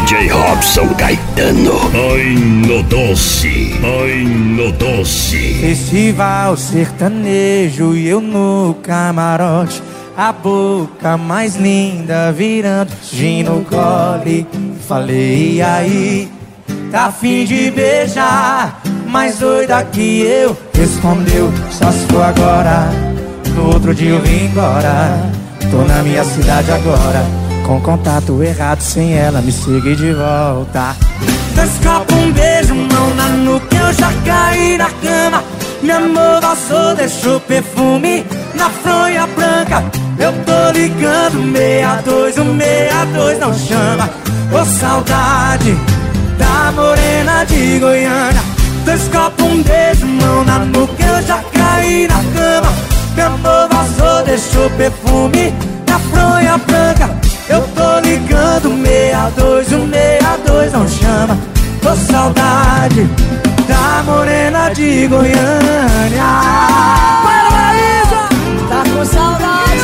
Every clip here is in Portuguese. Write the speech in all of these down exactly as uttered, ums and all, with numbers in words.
J Robson Caetano. Ai no doce, ai no doce. Festival sertanejo e eu no camarote, a boca mais linda virando gin no gole. Falei, e aí, tá a fim de beijar? Mais doida que eu, respondeu, só se for agora. No outro dia eu vim embora, tô na minha cidade agora, com contato errado, sem ela me seguir de volta. Dois copos, um beijo, mão na nuca, eu já caí na cama. Meu amor passou, deixou perfume na fronha branca. Eu tô ligando, meia dois, um meia dois não chama. Ô saudade da morena de Goiânia. Dois copos, um beijo, mão na nuca, eu já caí na cama. Meu amor vazou, deixou perfume na fronha branca. Eu tô ligando, meia dois, um meia dois não chama. Tô saudade da morena de Goiânia. Para, Maísa! Tá com saudade,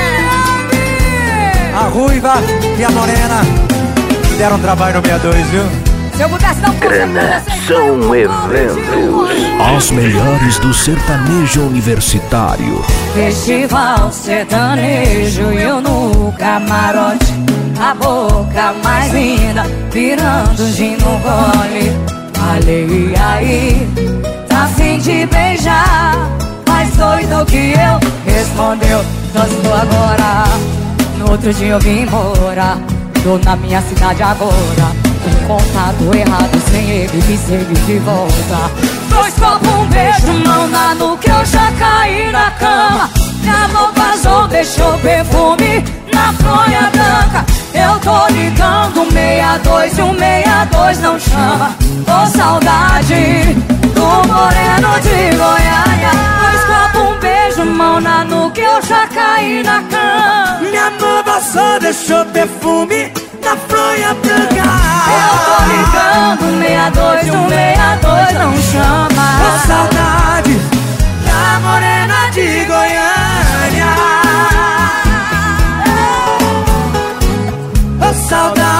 né? A ruiva e a morena deram trabalho no meia dois, viu? Se eu pudesse dar um Grana são eventos. As melhores do sertanejo universitário. Festival sertanejo e eu no camarote, a boca mais linda virando gin no gole. Falei, e aí, tá a fim de beijar? Mais doido que eu, respondeu, só estou agora. No outro dia eu vim embora, tô na minha cidade agora, com contato errado, sem ele me seguir de volta. Dois copos, um beijo, mão na nuca, eu já caí na cama. Meu amor vazou, deixou perfume na fronha branca. Eu tô ligando, meia dois e um meia dois não chama. Tô saudade do moreno de Goiânia. Dois copos, um beijo, mão na nuca, eu já caí na cama. Minha amor passou, deixou perfume na fronha branca. Eu tô ligando, meia dois, um meia dois não chama. Tô saudade da morena de Goiânia. Tô saudade